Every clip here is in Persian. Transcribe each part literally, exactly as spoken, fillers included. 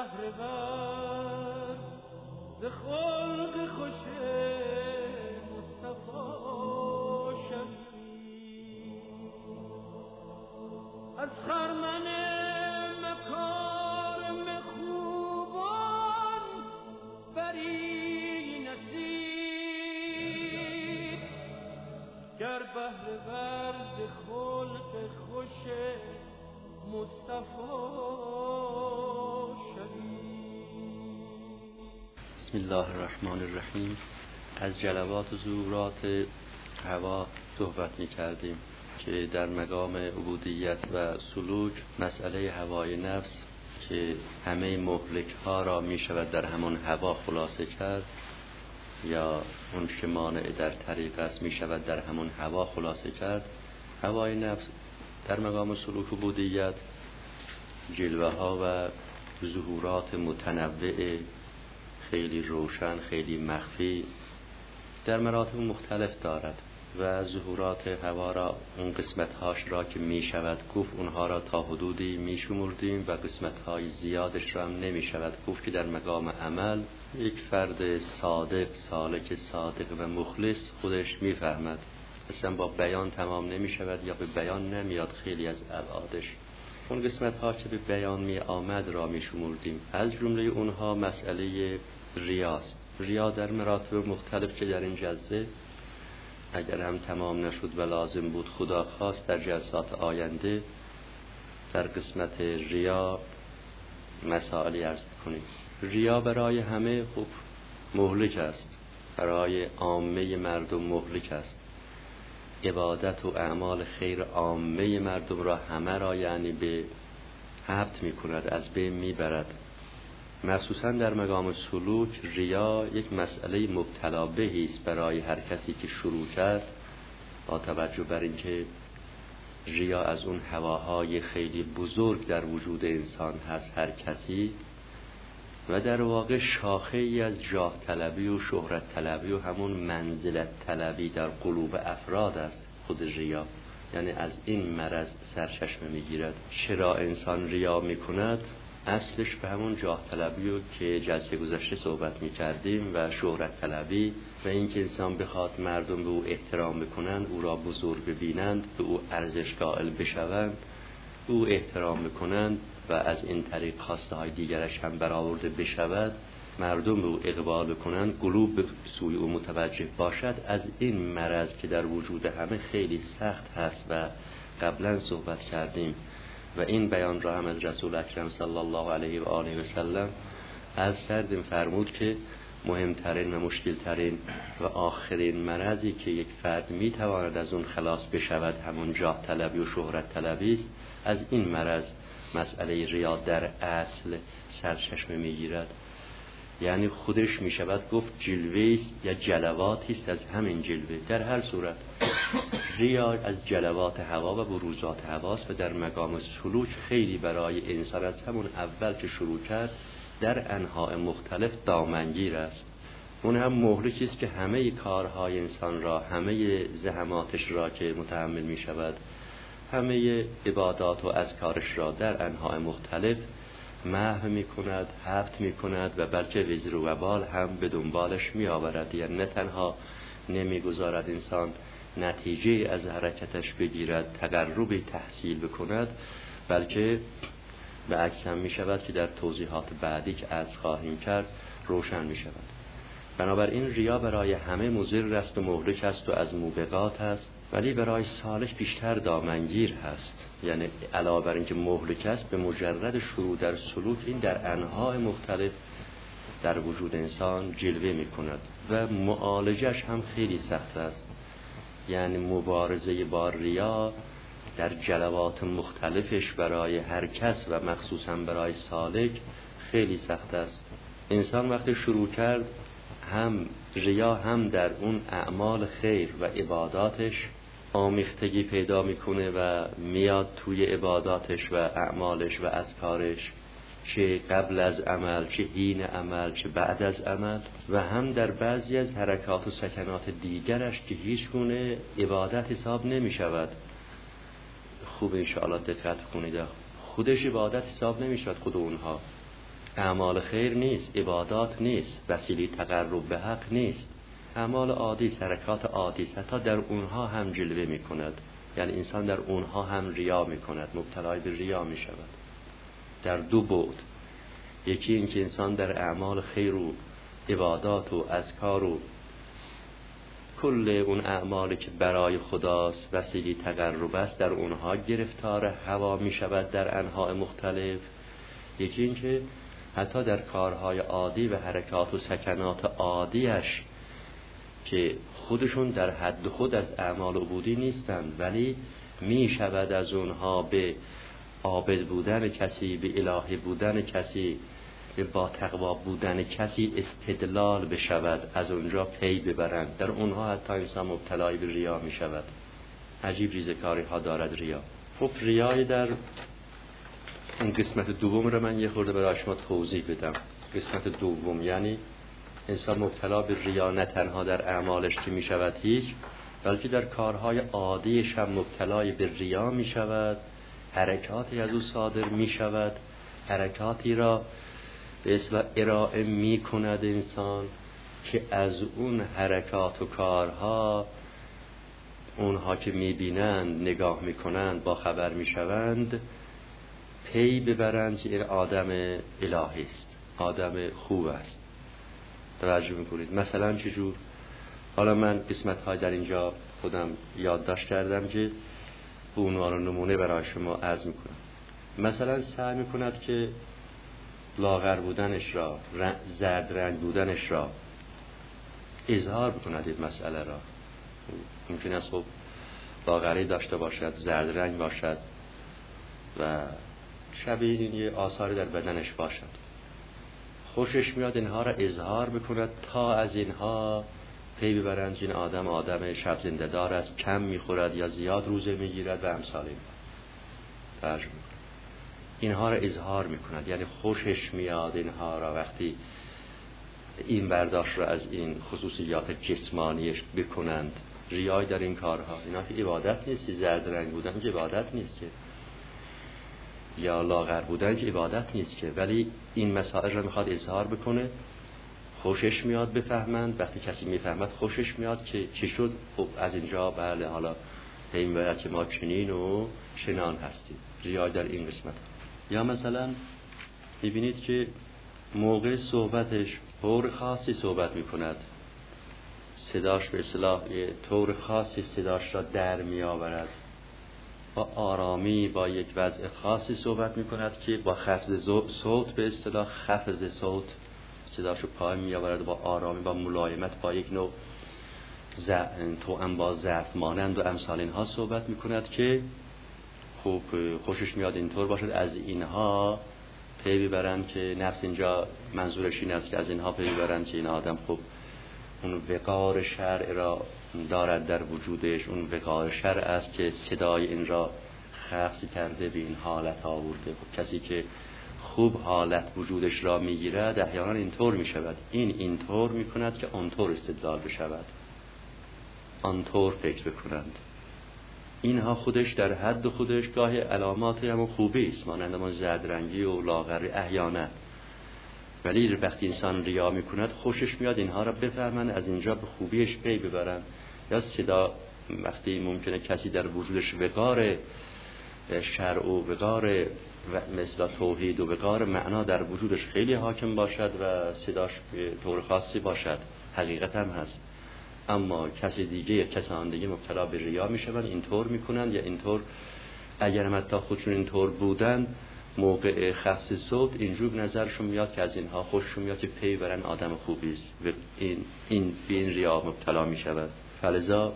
بهره ور ز خلق خوش مصطفی شوی از خرمن مکارم خوبان بری نصیب گر بهره ور ز خلق خوش مصطفی شوی. بسم الله الرحمن الرحیم. از جلوات و ظهورات هوا صحبت می کردیم که در مقام عبودیت و سلوک مسئله هوای نفس که همه مهلک ها را می شود در همون هوا خلاصه کرد، یا اون که مانع در طریق است می شود در همون هوا خلاصه کرد. هوای نفس در مقام سلوک و عبودیت جلوه ها و ظهورات متنوع خیلی روشن، خیلی مخفی در مراتب مختلف دارد و ظهورات هوا را اون قسمت هاش را که می شود گفت اونها را تا حدودی می شمردیم و قسمت های زیادش را هم نمی شود گفت که در مقام عمل یک فرد صادق، سالک صادق و مخلص خودش می فهمد. اصلا با بیان تمام نمی شود یا به بیان نمیاد خیلی از ابعادش. اون قسمت ها که به بیان می آمد را می شمردیم. از جمله اونها مسئله ریاست. ریا در مراتب مختلف که در این جلسه اگر هم تمام نشد و لازم بود خدا خواست در جلسات آینده در قسمت ریا مسائلی عرض کنیم. ریا برای همه خوب مهلک است، برای عامه مردم مهلک است. عبادت و اعمال خیر عامه مردم را همه را یعنی به حبط می کند، از بین می برد. مخصوصا در مقام سلوک ریا یک مسئله مبتلا بهی است برای هر کسی که شروع کرد، با توجه بر اینکه ریا از اون هواهای خیلی بزرگ در وجود انسان هست هر کسی، و در واقع شاخه ای از جاه طلبی و شهرت طلبی و همون منزلت طلبی در قلوب افراد است خود ریا. یعنی از این مرض سرچشمه میگیرد. چرا انسان ریا میکند؟ اصلش به همون جاه طلبی و که جلسه گذشته صحبت میکردیم و شهرت طلبی و اینکه انسان بخواد مردم به او احترام بکنند، او را بزرگ ببینند، به او ارزش قائل بشوند، او احترام بکنند و از این طریق خواسته های دیگرش هم برآورده بشود، مردم به او اقبال بکنند، قلوب به سوی او متوجه باشد. از این مرض که در وجود همه خیلی سخت هست و قبلا صحبت کردیم و این بیان را هم از رسول اکرم صلی الله علیه و آله و سلم از کردیم، فرمود که مهمترین و مشکلترین و آخرین مرضی که یک فرد میتواند از اون خلاص بشود همون جاه طلبی و شهرت طلبی است. از این مرض مسئله ریا در اصل سرچشمه میگیرد. یعنی خودش میشود گفت جلوه یا جلواتی است از همین جلوه. در هر صورت ریا از جلوات هوا و بروزات هواست و در مقام سلوک خیلی برای انسان از همون اول که شروع کرد در انواع مختلف دامنگیر است. اون هم مهلکی است که همه کارهای انسان را، همه زحماتش را که متحمل می شود، همه عبادات و اذکارش را در انواع مختلف محو می کند، حبط می کند و بلکه وزر و وبال هم به دنبالش می آورد. یعنی نه تنها نمی گذارد انسان نتیجه از حرکتش بگیرد، تقربی تحصیل بکند، بلکه به عکس هم می شود که در توضیحات بعدی که از خواهیم کرد روشن می شود. بنابراین ریا برای همه مضر است و مهلک است و از موبقات است، ولی برای صالح بیشتر دامنگیر هست. یعنی علاوه بر اینکه مهلک است، به مجرد شروع در سلوک این در انواع مختلف در وجود انسان جلوه می کند و معالجش هم خیلی سخت است. یعنی مبارزه با ریا در جلوات مختلفش برای هر کس و مخصوصا برای سالک خیلی سخت است. انسان وقتی شروع کرد هم ریا هم در اون اعمال خیر و عباداتش آمیختگی پیدا میکنه و میاد توی عباداتش و اعمالش و اذکارش، چه قبل از عمل، چه حین عمل، چه بعد از عمل، و هم در بعضی از حرکات و سکنات دیگرش که هیچ گونه عبادت حساب نمی شود. خوب انشاءالله دقت کنید، خودش عبادت حساب نمی شود خود اونها، اعمال خیر نیست، عبادات نیست، وسیله تقرب به حق نیست. اعمال عادی، حرکات عادی، حتی در اونها هم جلوه می کند. یعنی انسان در اونها هم ریا می کند، مبتلای به ریا می شود در دو بعد. یکی این که انسان در اعمال خیر و عبادات و اذکار و کل اون اعمالی که برای خداست، وسیله تقرب است، در اونها گرفتار هوا می شود در انواع مختلف. یکی این که حتی در کارهای عادی و حرکات و سکنات عادیش که خودشون در حد خود از اعمال عبودی نیستند، ولی می شود از اونها به عابد بودن کسی، به الهی بودن کسی، به با تقوا بودن کسی استدلال بشود، از اونجا پی ببرند. در اونها حتی انسان مبتلای به ریا می شود. عجیب ریزکاری ها دارد ریا. خب ریای در اون قسمت دوم رو من یه خورده برای شما توضیح بدم. قسمت دوم یعنی انسان مبتلا به ریا نه تنها در اعمالش که می شود هیچ، بلکه در کارهای عادیش هم مبتلای به ریا می شود. حرکاتی از او صادر می شود، حرکاتی را به اصطلاح ارائه می کند انسان که از اون حرکات و کارها اونها که می بینند، نگاه می کنند، با خبر می شوند، پی ببرند که این آدم الهی است، آدم خوب است. توجه میکنید مثلا چجور؟ حالا من قسمت های در اینجا خودم یادداشت کردم که به عنوان نمونه برای شما عرض میکنم. مثلا سعی میکند که لاغر بودنش را، زرد رنگ بودنش را اظهار بکند. این مسئله را ممکن است خب لاغری داشته باشد، زرد رنگ باشد و شبیه این یه آثاری در بدنش باشد. خوشش میاد اینها را اظهار بکند تا از اینها پی ببرند این آدم آدم شب زنده دار است، کم میخورد یا زیاد روزه میگیرد و امثال این. ترجمه اینها را اظهار میکند، یعنی خوشش میاد اینها را وقتی این برداشت را از این خصوصیات جسمانیش بکنند. ریای در این کارها، اینا که عبادت نیست. زرد رنگ بودن که عبادت نیست که، یا لاغر بودن که عبادت نیست که، ولی این مسائل را میخواد اظهار بکنه. خوشش میاد بفهمند، وقتی کسی میفهمد خوشش میاد که چی شد. خب از اینجا بله حالا این باید که ما چنین و چنان هستیم. ریای در این قسمت. یا مثلا میبینید که موقع صحبتش طور خاصی صحبت میکند، صداش به اصطلاح یه طور خاصی صداش را در میآورد، با آرامی با یک وضع خاصی صحبت میکند که با خفض صوت به اصطلاح خفض صوت صداشو پایین میآورد، با آرامی با ملایمت با یک نوع توأم با ضعف مانند و امثال اینها صحبت میکند که خوب خوشش میاد اینطور باشد. از اینها پی ببرند که نفس اینجا منظورش این است که از اینها پی ببرند که این آدم خوب اون وقار شرع را دارد در وجودش، اون وقار شرع است که صدای این را خفض کرده به این حالت آورده. خب کسی که خوب حالت وجودش را میگیرد احیانا اینطور میشود. این اینطور میکند که آنطور استدلال بشود، آنطور فکر بکنند. اینها خودش در حد خودش گاهی علامات هم خوبی است، مانند ما زردرنگی و لاغری احیانا. ولی وقتی انسان ریا میکند خوشش میاد اینها را بفهمند، از اینجا به خوبیش پی ببرند. یا صدا وقتی ممکنه کسی در وجودش وقار شرع و وقار مثل توحید و وقار معنا در وجودش خیلی حاکم باشد و صداش به طور خاصی باشد، حقیقت هم هست. اما کسی دیگه یا کسان دیگه مبتلا به ریا میشوند، اینطور میکنند یا اینطور، اگر هم حتی خودشون اینطور بودن موقع خفض صوت اینجور نظرشون میاد که از اینها خوششون میاد که پی برن آدم خوبی است و این این به این ریا مبتلا میشود. فلذا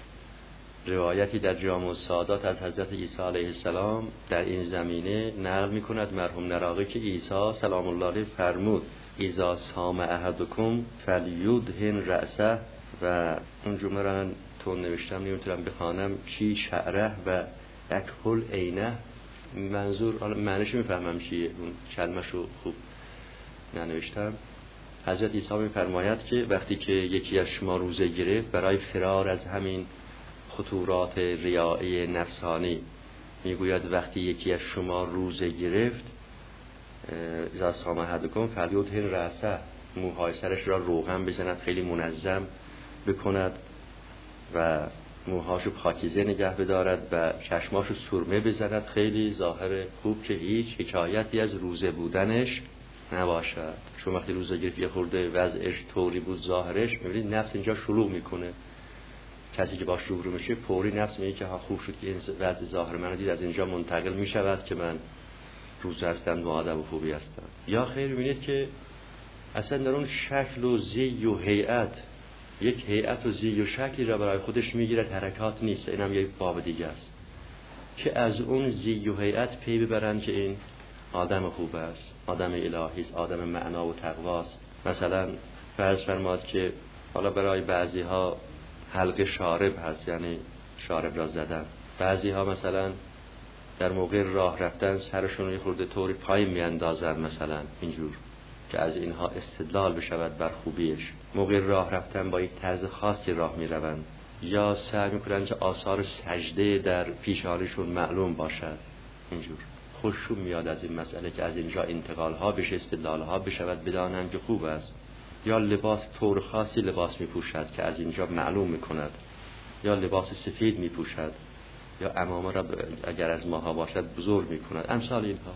روایتی در جامع السادات از حضرت عیسی علیه السلام در این زمینه نقل میکند مرحوم نراقی که عیسی سلام الله علیه فرمود اذا سام احدکم فلیدهن رأسه، و اون جمله را تو نوشتم نمیتونم بخوانم، چی شعره و اکحل عینه. منظور معنیش میفهمم چیه، اون کلمه‌شو خوب ننوشتم. حضرت عیسی میفرماید که وقتی که یکی از شما روزه گرفت برای فرار از همین خطورات ریایی نفسانی، میگوید وقتی یکی از شما روزه گرفت اذا صام احدکم فلیدهن رأسه، موهای سرش را روغن بزند، خیلی منظم بکند و موهاشو پاکیزه نگه بدارد و چشماشو سرمه بزند، خیلی ظاهر خوب که هیچ حکایتی از روزه بودنش نباشد. چون وقتی روزه گرفت یه خورده وضعش طوری بود ظاهرش، میبینید نفس اینجا شلوغ میکنه. کسی که با شروع میشه فوری نفس میگه که ها خوب شد که این وضع ظاهر منو دید، از اینجا منتقل میشود که من روزه هستم و آدم خوبی هستم. یا خیر میبینید که اصلا در اون شکل و زی و هیئت، یک هیئت و زی و شکلی را برای خودش میگیرد، حرکات نیست. اینم یک باب دیگه است که از اون زی و هیئت پی ببرن که این آدم خوب است، آدم الهی است، آدم معنا و تقوا است. مثلا فرض فرماد که حالا برای بعضی ها حلق شارب هست، یعنی شارب را زدن. بعضی ها مثلا در موقع راه رفتن سرشون یه خورده طوری پایین میاندازن، مثلا اینجور که از اینها استدلال بشود بر خوبیش. موقع راه رفتن با یک طرز خاصی راه میروند، یا سعی میکنن که آثار سجده در پیشانیشون معلوم باشد. اینجور خوششون میاد از این مسئله که از اینجا انتقال ها بشه، استدلال ها بشود، بدانند که خوب است. یا لباس طور خاصی لباس میپوشد که از اینجا معلوم میکند، یا لباس سفید میپوشد، یا عمامه را اگر از ماها باشد بزرگ میکند. امثال اینها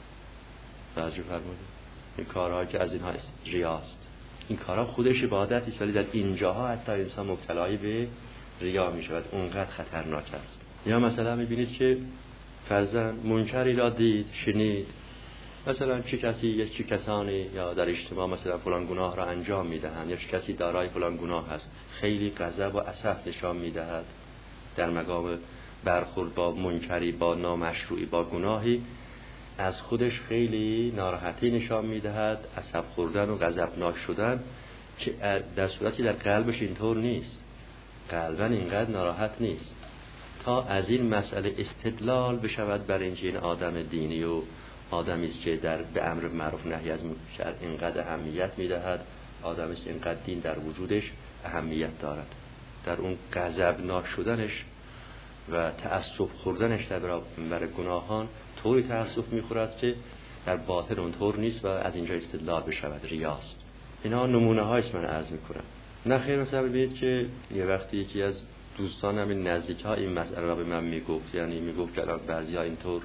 توجه فرمودید. این کارها که از اینها ریاست، این کارها خودش عبادت است، ولی در اینجاها حتی انسان مبتلای به ریا میشود، اونقدر خطرناک است. یا مثلا میبینید که فرضاً منکری را دید، شنید، مثلا چه کسی یا چه کسانی یا در اجتماع مثلا فلان گناه را انجام میدهند، یا چه کسی دارای فلان گناه هست، خیلی غضب و اسف نشان میدهد در مقام برخورد با منکری، با نامشروعی، با گناهی، از خودش خیلی ناراحتی نشان میدهد، عصب خوردن و غضبناک شدن، که در صورتی در قلبش اینطور نیست، قلبا اینقدر ناراحت نیست. تا از این مسئله استدلال بشود بر اینکه این آدم دینی و آدمی است که در به امر معروف نهی از منکر اینقدر اهمیت میدهد، آدمی است اینقدر دین در وجودش اهمیت دارد، در اون غضبناک شدنش و تعصب خوردنش در برابر گناهان طوری تعصب میخورد که در باطن اونطور نیست و از اینجا استدلال بشود ریاست. اینا نمونه هایست من عرض میکنم. نه خیر، مثلا ببینید که یه وقتی یکی از دوستانم این نزدیک ها این مسئله را به من میگفت، یعنی میگفت که الان بعضی ها اینطور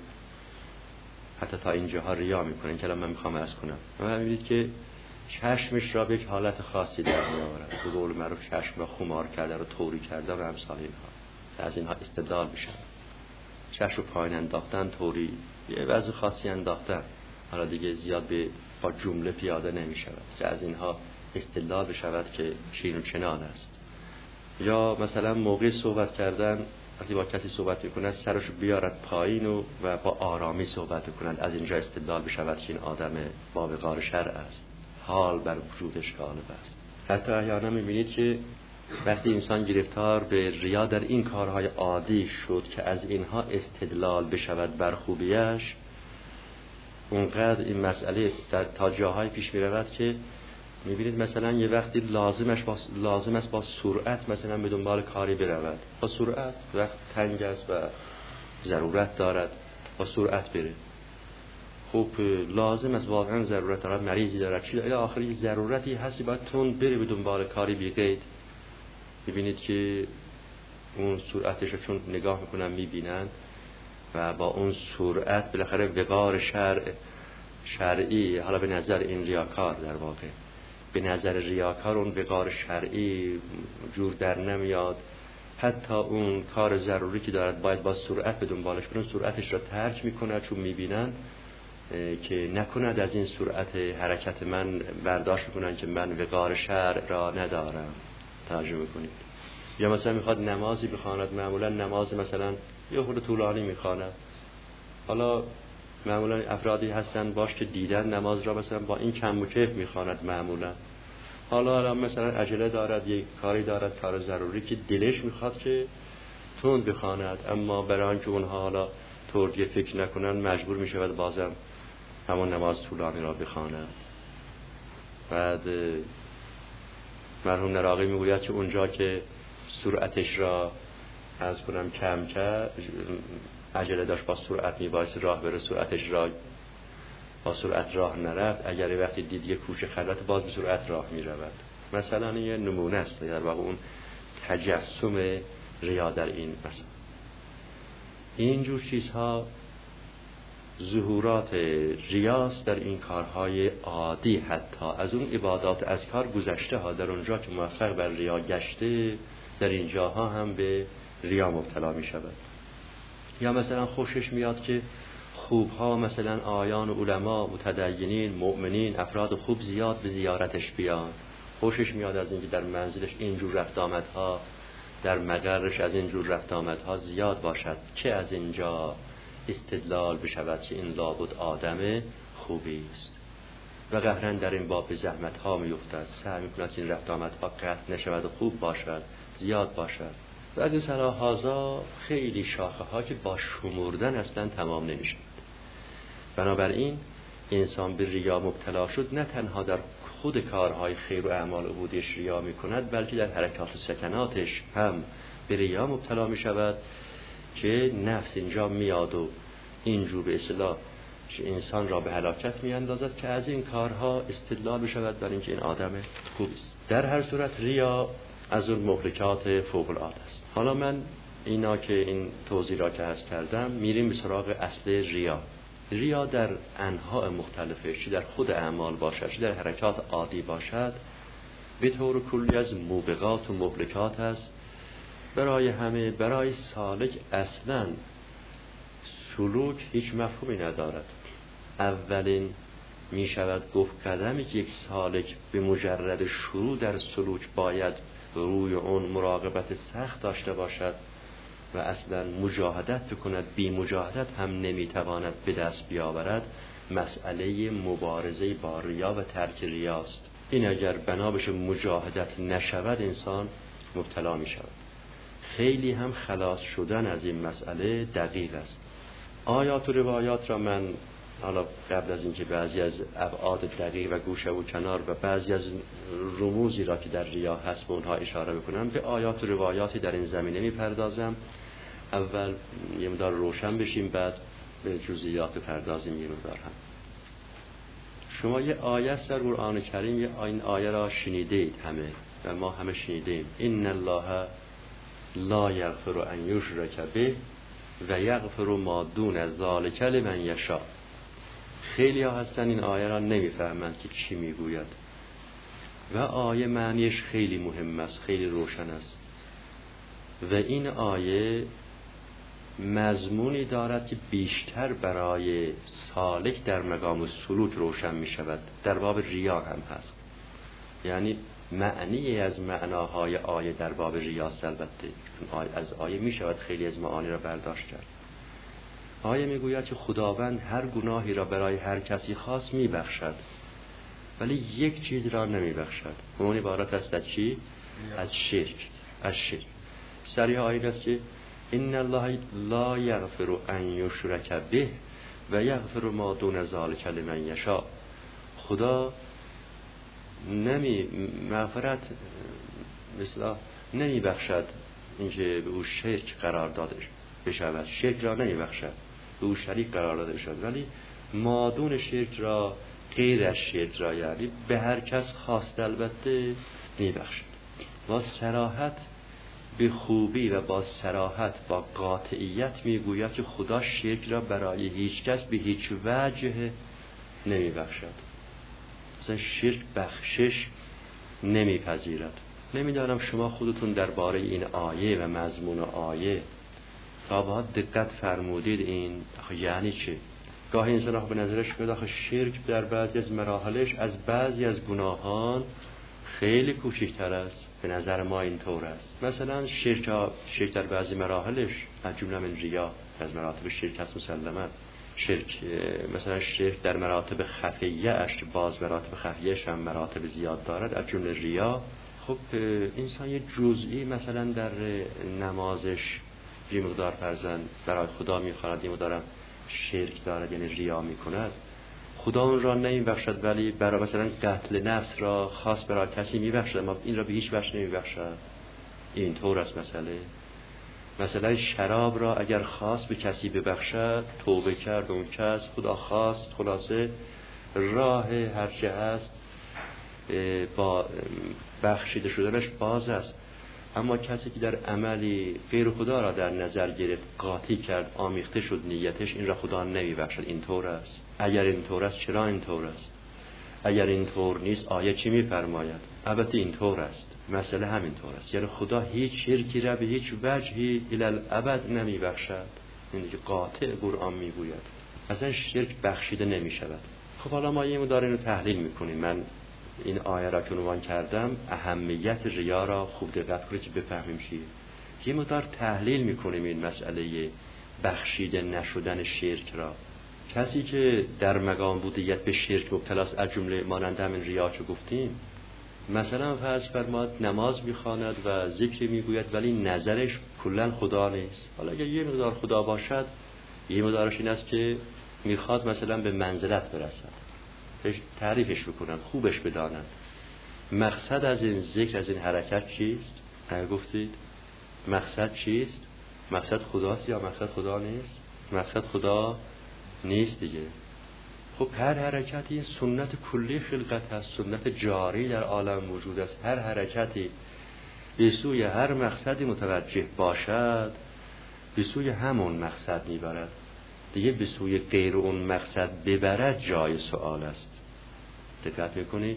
حتی تا اینجاها ریا میکنن که الان من میخوام عرض کنم. من میبینید که چشمش را به یک حالت خاصی در میآورد، به قول معروف چشم را خمار کرده و طوری کرده و امثال اینها، از اینها استدلال بشه. چشم رو پایین انداختن، طوری یه وضع خاصی انداختن، حالا دیگه زیاد به با جمله پیاده نمی شود که از اینها استدلال بشود که چین و چنان است. یا مثلا موقع صحبت کردن وقتی با کسی صحبت میکنند سرش بیارد پایین و, و با آرامی صحبت کنند، از اینجا استدلال بشود که این آدم با وقار شرع است، حال بر وجودش غالب است. حتی احیانا میبینید که وقتی انسان گرفتار به ریا در این کارهای عادی شد که از اینها استدلال بشود بر خوبیش، اونقدر این مسئله تا جاهای پیش می رود که میبینید مثلا یه وقتی لازمش با لازم است با سرعت مثلا به دنبال کاری برود، با سرعت، وقت تنگ است و ضرورت دارد با سرعت بره. خب لازم است، واقعا ضرورت دارد، مریضی دارد، چی دارد، آخری ضرورتی هستی باید تون بره به دنبال کاری بی قید. میبینید که اون سرعتش رو چون نگاه میکنن میبینن و با اون سرعت بالاخره وقار شرع شرعی، حالا به نظر این ریاکار، در واقع به نظر ریاکار اون وقار شرعی جور در نمیاد، حتی اون کار ضروری که دارد باید با سرعت به دنبالش برن، سرعتش را ترک میکنه چون میبینن که نکند از این سرعت حرکت من برداشت میکنن که من وقار شرع را ندارم. توجه میکنید؟ یا مثلا میخواد نمازی بخواند، معمولا نماز مثلا یه خورده طولانی میخواند، حالا معمولا افرادی هستن باش که دیدن نماز را مثلا با این کم و کیف میخواند معمولا، حالا حالا مثلا عجله دارد، یک کاری دارد، کار ضروری که دلش میخواد که تند بخواند، اما برای آنکه اونها حالا طوری فکر نکنن مجبور میشود بازم همون نماز طولانی را بخواند. بعد مرحوم نراقی میگوید که اونجا که سرعتش را از کنم کم کرد، عجله داشت با سرعت میبایست راه بره، سرعتش را با سرعت راه نرفت، اگر وقتی دید یک کوچه خلوت باز به سرعت راه می رود. مثلا یه نمونه است در واقع اون تجسم ریا در این مثلا. اینجور چیزها ظهورات ریاست در این کارهای عادی، حتی از اون عبادات از کار گذشته ها، در اونجا که موفق بر ریا گشته در اینجاها هم به ریا مبتلا می شود. یا مثلا خوشش میاد که خوبها مثلا آیان و علما، متدینین، مؤمنین، افراد خوب زیاد به زیارتش بیان، خوشش میاد از اینکه در منزلش اینجور رفت آمدها، در مقرش از اینجور رفت آمدها زیاد باشد، که از اینجا استدلال بشود که این لابد آدم خوبی است و قهرن در این باب به زحمت ها میفتد، سعی میکند که این رفت آمدها قطع نشود و خوب باشد، زیاد باشد. و از سراحازا خیلی شاخه ها که با شمردن اصلا تمام نمیشد. بنابراین انسان به ریا مبتلا شد، نه تنها در خود کارهای خیر و اعمال عبودیش ریا میکند، بلکه در حرکات و سکناتش هم به ریا مبتلا میشود که نفس اینجا میاد و اینجور به اصطلاح انسان را به هلاکت میاندازد که از این کارها استدلال بشود بر اینکه این آدم خوبی است. در هر صورت ریا از اون مهلکات فوق العاده است. حالا من اینا که این توضیح را که عرض کردم میریم به سراغ اصل ریا. ریا در انواع مختلفه، چه در خود اعمال باشد چه در حرکات عادی باشد، به طور کلی از موبقات و مهلکات است برای همه. برای سالک اصلا سلوک هیچ مفهومی ندارد. اولین می شود گفت قدمی که یک سالک به مجرد شروع در سلوک باید روی اون مراقبت سخت داشته باشد و اصلا مجاهدت بکند، بی مجاهدت هم نمیتواند به دست بیاورد، مسئله مبارزه با ریا و ترک ریاست. این اگر بنا بشه مجاهدت نشود انسان مبتلا می شود. خیلی هم خلاص شدن از این مسئله دقیق است. آیات و روایات را من حالا قبل از اینکه بعضی از ابعاد دقیق و گوشه و کنار و بعضی از رموزی را که در ریا هست به اونها اشاره بکنم، به آیات و روایاتی در این زمینه میپردازم. اول یه مقدار روشن بشیم، بعد به جزئیات پردازیم یه مقدار هم. شما یه آیه در قرآن کریم، یه این آیه را شنیدید همه و ما همه شنیدیم: ان الله لا یغفر ان یشرک به و یغفر ما دون ذلک لمن یشاء. خیلی ها هستن این آیه را نمیفهمند که چی میگوید و آیه معنیش خیلی مهم است، خیلی روشن است و این آیه مضمونی دارد که بیشتر برای سالک در مقام سلوک روشن می شود. در باب ریا هم هست، یعنی معنی از معناهای آیه در باب ریاست. البته از آیه می شود خیلی از معانی را برداشت کرد. آیه می گوید که خداوند هر گناهی را برای هر کسی خاص می بخشد، ولی یک چیز را نمی بخشد. اون عبارت است از چی؟ از شرک. از شرک. سریع آیه است که ان الله لا یغفر ان یشرک به و یغفر ما دون ذلک لمن یشاء. خدا نمی مغفرت مثلا نمی بخشد اینکه به او شرک قرار داده بشود، شرک را نمی بخشد، به او شریک قرار داده بشود، ولی ما دون شرک را، غیر از شرک را، یعنی به هر کس خواست البته می بخشد. با صراحت به خوبی و با صراحت با قاطعیت میگوید که خدا شرک را برای هیچ کس به هیچ وجه نمی بخشد. مثلا شرک بخشش نمیپذیرد. نمیدانم شما خودتون درباره این آیه و مضمون آیه تا با دقت فرمودید این یعنی چه؟ گاهی انسان به نظرش میاد آخه شرک در بعضی از مراحلش از بعضی از گناهان خیلی کوچکتر است. به نظر ما اینطور است. مثلا شرک شرک در بعضی مراحلش از جمله من ریا از مراتب شرک است مسلماً. شرک مثلا شرک در مراتب خفیه اش، باز مراتب خفیهش هم مراتب زیاد دارد، از جمله ریا. خب انسان یه جزئی مثلا در نمازش یه مقدار فرزن برای خدا میخواند، یه مقدارم شرک دارد یعنی ریا میکند، خدا اون را نمیبخشد، ولی برای مثلا قتل نفس را خاص برای کسی میبخشد، اما این را به هیچ وجه نمیبخشد. این طور است مسئله. مثلا شراب را اگر خواست به کسی ببخشد، توبه کرد اون کس، خدا خواست، خلاصه راه هرچه هست با بخشیده شدنش باز است. اما کسی که در عملی غیر خدا را در نظر گرفت، قاطی کرد، آمیخته شد نیتش، این را خدا نمیبخشد. این طور است. اگر این طور است چرا این طور است؟ اگر این طور نیست آیه چی میفرماید؟ البته این طور است. مسئله همین طور است. یعنی خدا هیچ شرکی را به هیچ وجهی الی الابد نمیبخشد. این دیگه قاطع قرآن میگوید. اصلا شرک بخشیده نمیشود. خب حالا ما یه مقدار اینو تحلیل میکنیم. من این آیه را که عنوان کردم اهمیت ریا را خوب دقت کنید که بفهمیم چیه. یه مقدار تحلیل میکنیم این مسئله بخشیده نشدن شرک را. کسی که در مقام بودیت به شرک مبتلاست، از جمله مانند همین ریا که گفتیم، مثلا فرض فرماد نماز میخواند و ذکر میگوید ولی نظرش کلا خدا نیست. حالا اگر یه مقدار خدا باشد، یه مقدارش این است که میخواد مثلا به منزلت برسد، تعریفش بکنن، خوبش بدانن. مقصد از این ذکر، از این حرکت چیست؟ اگه گفتید مقصد چیست؟ مقصد خداست یا مقصد خدا نیست؟ مقصد خدا نیست دیگه. خب هر حرکتی سنت کلی خلقت هست، سنت جاری در عالم وجود است. هر حرکتی به سوی هر مقصدی متوجه باشد، به سوی همون مقصد میبرد دیگه. به سوی غیر اون مقصد ببرد جای سوال است. دقت میکنید؟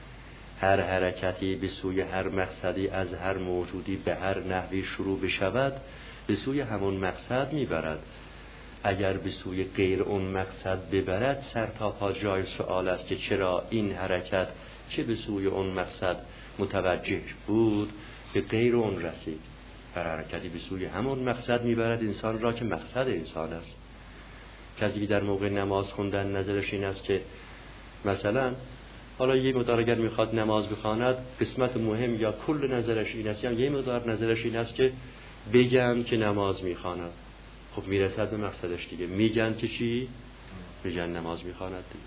هر حرکتی به سوی هر مقصدی از هر موجودی به هر نحوی شروع بشود، به سوی همون مقصد میبرد. اگر به سوی غیر اون مقصد ببرد، سر تا پا جای سوال است که چرا این حرکت چه به سوی اون مقصد متوجه بود که غیر اون رسید. هر حرکتی به سوی همون مقصد میبرد انسان را که مقصد انسان است. کسی که در موقع نماز خوندن نظرش این است که مثلا حالا یه مقدار اگر میخواد نماز بخواند، قسمت مهم یا کل نظرش این است، یا یه مقدار نظرش این است که بگم که نماز میخواند. خب میرسد به مقصدش دیگه. میگن که چی؟ میگن نماز میخواند دیگه.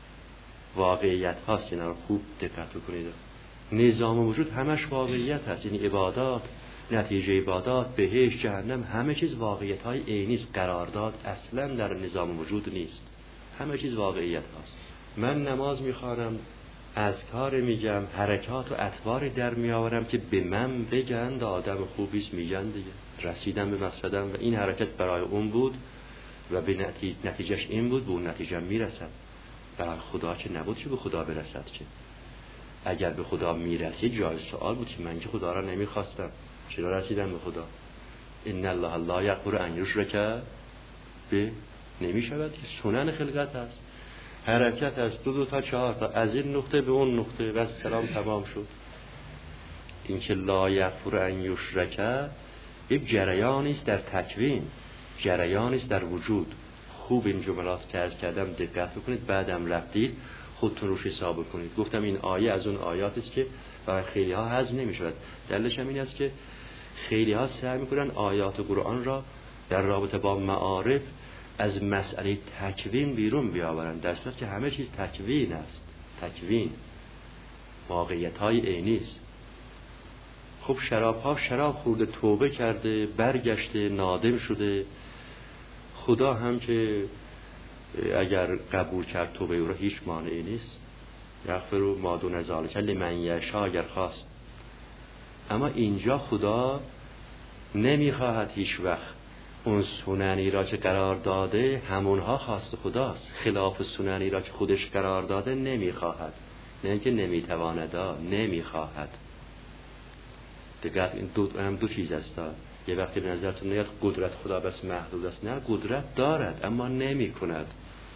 واقعیت هاست. اینا رو خوب دقت کنید. نظام وجود همش واقعیت هست. این عبادات، نتیجه عبادات، بهشت، جهنم، همه چیز واقعیت های عینی است. قرارداد اصلا در نظام وجود نیست. همه چیز واقعیت هست. من نماز میخوانم، اذکار میگم، حرکات و اطواری در میآورم که به من بگن آدم خوبی است، میگن دیگه. رسیدم به مقصدم و این حرکت برای اون بود و به نتیجه نتیجهش این بود، به اون نتیجه میرسد. برای خدا که نبود که به خدا برسد. که اگر به خدا میرسید جای سوال بود که من که خدا را نمیخواستم، چرا رسیدم به خدا؟ ان الله لا یغفر ان یشرک به، نمیشود که سنن خلقت هست. حرکت از دو دو تا چهار تا از این نقطه به اون نقطه و سلام تمام شد. این که لا یغفر ان یشرک یک جریانی است در تکوین، جریانی است در وجود. خوب این جملات که عرض کردم دقت بکنید، بعدم رفتید خودتون روش حساب کنید. گفتم این آیه از اون آیاتی است که برای خیلی ها هضم نمی‌شود. دلیلش هم این است که خیلی ها سعی می‌کنن آیات قرآن را در رابطه با معارف از مسئله تکوین بیرون بیاورند، در صورتی که همه چیز تکوین است. تکوین واقعیت‌های عینی است. خب شراب ها شراب خورده، توبه کرده، برگشته، نادم شده. خدا هم که اگر قبول کرد توبه او را هیچ مانعی نیست. یغفر ما دون ذلک لمن یشاء اگر خواست. اما اینجا خدا نمیخواهد هیچ وقت اون سننی را که قرار داده همونها خواست خداست. خلاف سننی را که خودش قرار داده نمیخواهد. نه اینکه نمیتواند، نمیخواهد. دقیق این دو هم دو چیز است. یه وقتی به نظرتون نیاد قدرت خدا بس محدود است، نه، قدرت دارد اما نمی کند.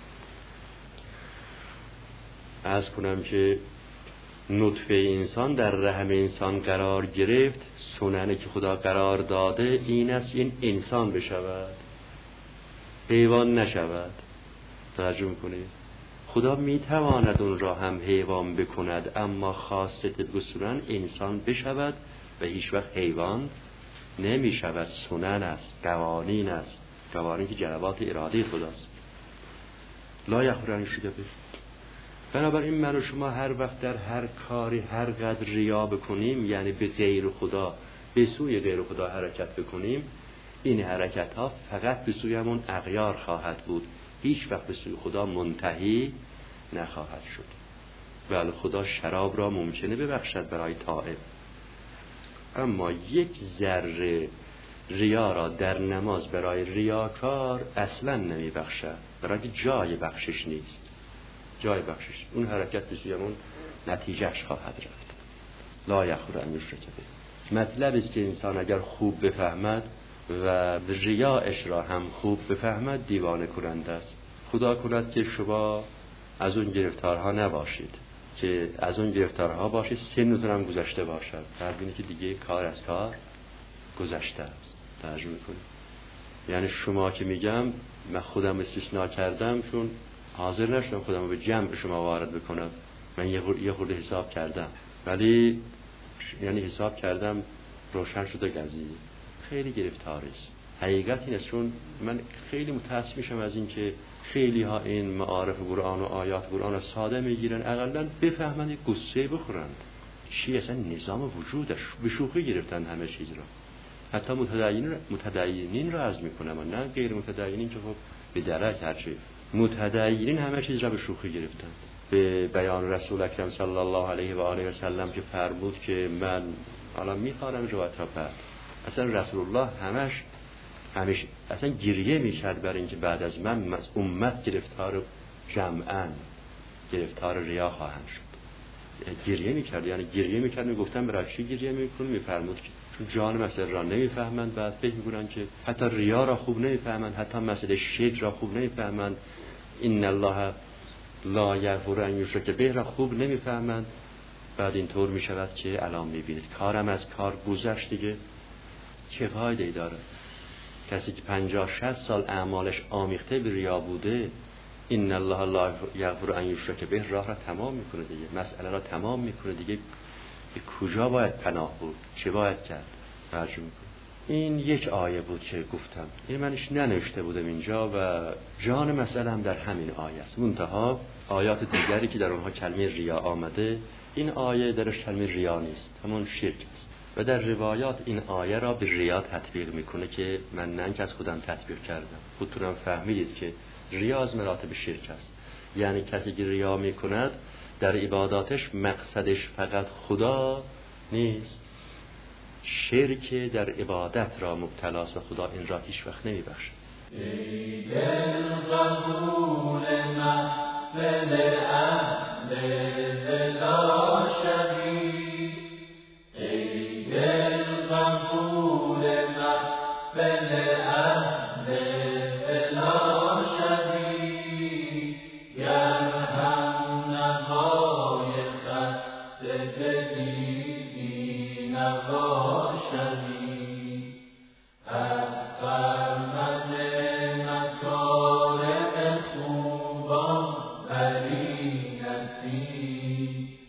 عرض کنم که نطفه انسان در رحم انسان قرار گرفت، سننی که خدا قرار داده این است این انسان بشود، حیوان نشود. توجه میکنید؟ خدا میتواند اون را هم حیوان بکند، اما خاصه بسنن انسان بشود و هیچ وقت حیوان نمی شود. سنن است، قوانین است، قوانین که جلوات اراده خداست. لا یغفر ان یشرک به. بنابراین من و شما هر وقت در هر کاری هر قدر ریا بکنیم، یعنی به غیر خدا، به سوی غیر خدا حرکت بکنیم، این حرکت ها فقط به سوی همون اغیار خواهد بود، هیچ وقت به سوی خدا منتهی نخواهد شد. بله خدا شراب را ممکنه ببخشد برای تائب، اما یک ذره ریا را در نماز برای ریاکار اصلا نمی بخشد، برای جای بخشش نیست. جای بخشش اون حرکت به سوی همون نتیجهش خواهد رفت. لا یخور ان یشرک به. مطلب است که انسان اگر خوب بفهمد و ریاش را هم خوب بفهمد دیوانه کننده است. خدا کند که شما از اون گرفتارها نباشید، که از اون گرفتارها باشید سنتون هم گذشته باشد، ببینید که دیگه کار از کار گذشته است. ترجمه کنید یعنی شما که میگم من خودم استثناء کردم چون حاضر نشدم خودم رو به جمع شما وارد بکنم. من یه خورده, یه خورده حساب کردم، ولی یعنی حساب کردم روشن شده قضیه خیلی گرفتار است. حقیقت این است چون من خیلی متاسف میشم از این که خیلی ها این معارف قرآن و آیات قرآن رو ساده میگیرن، اقلا بفهمن قصه بخورند. چی اصلا نظام وجودش به شوخی گرفتن همه چیز رو. حتی متدینین متدینین را عرض میکنم و نه غیر متدینین که خب به درک هرچی. متدینین همه چیز را به شوخی گرفتن. به بیان رسول اکرم صلی الله علیه و آله و سلم که فرمود که من حالا میخوانم روایت را بعد، اصلا رسول الله همش همیشه اصلا گریه میکرد برای اینکه بعد از من از امت گرفتار جمعاً گرفتار ریا خواهند شد. گریه میکرد، یعنی گریه میکرد. میگفتن برای چی گریه میکنه؟ میفرمود که چون جان مسئله را نمیفهمند، بعد فکر میکنن که حتی ریا را خوب نمیفهمند، حتی مسئله شرک را خوب نمیفهمند، ان الله لا یغفر ان یشرک به را خوب نمیفهمند. بعد اینطور میشود که الان میبینید کارم از کار گذشت دیگه، چه فایده‌ای داره؟ کسی که پنجاه شصت سال اعمالش آمیخته به ریا بوده، ان الله لا یغفر ان یشرک به راه را تمام میکنه دیگه، مسئله را تمام میکنه دیگه. به کجا باید پناه بود؟ چه باید کرد؟ ترجمه میکنه. این یک آیه بود که گفتم، این منش ننوشته بودم اینجا و جان مسئله هم در همین آیه است. منتها آیات دیگری که در اونها کلمه ریا آمده، این آیه درش کلمه ریا نیست، همون شرک است. و در روایات این آیه را به ریا تطبیق میکنه که من نه اینکه از خودم تطبیق کردم، خودتونم فهمیدید که ریا از مراتب شرک است. یعنی کسی که ریا میکند در عباداتش مقصدش فقط خدا نیست، شرک در عبادت را مبتلاست و خدا این را هیچ وقت نمیبخشه. ای دل قبول محفل اهل ولا شوی، ای دل قبول محفل اهل ولا شوی، گر هم نوای خسته بدیدی نوا شوی، از خرمن مکارم خوبان بری نصیب،